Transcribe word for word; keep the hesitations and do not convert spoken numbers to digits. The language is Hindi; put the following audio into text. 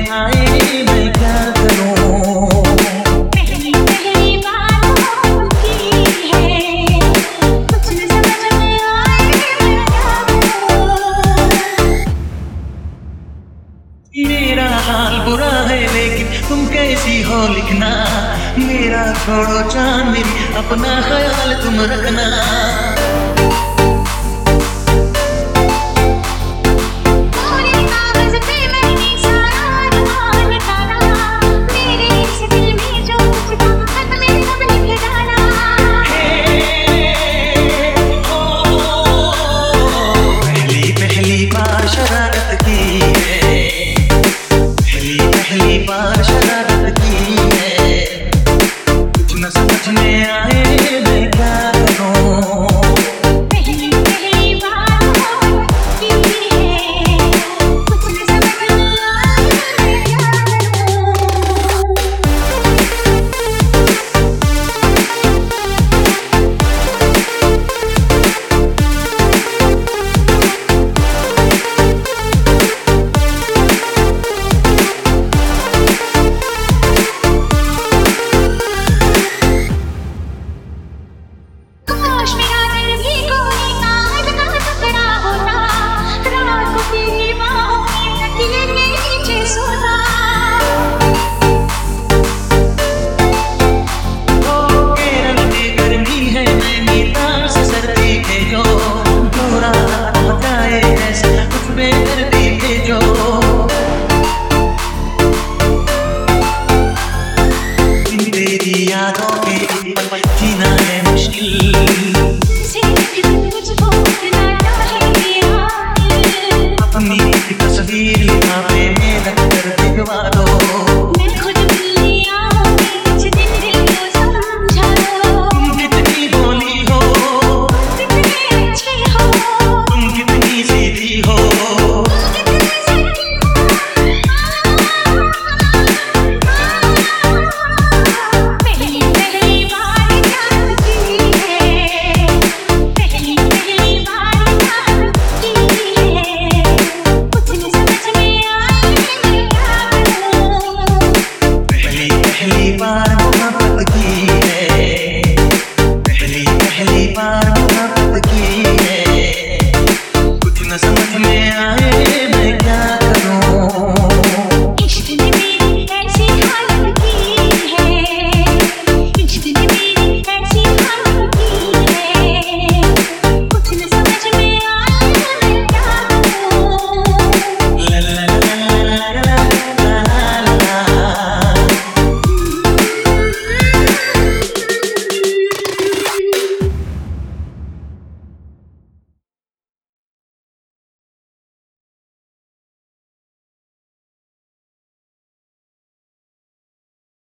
आए मैं क्या करूं। पहली पहली बात की है, कुछ समझ में आए मैं क्या करूं। मेरा हाल बुरा है लेकिन तुम कैसी हो लिखना, मेरा छोड़ो चांदनी अपना ख्याल तुम रखना। यादों के जीना है मुश्किल, अपनी तस्वीर लिफाफे में रख कर दिखवा दो। तुम कितनी भोली हो, तुम कितनी सीधी हो, पहली बार मोहब्बत की है, पहली पहली बार मोहब्बत की है, कुछ न समझ में आया।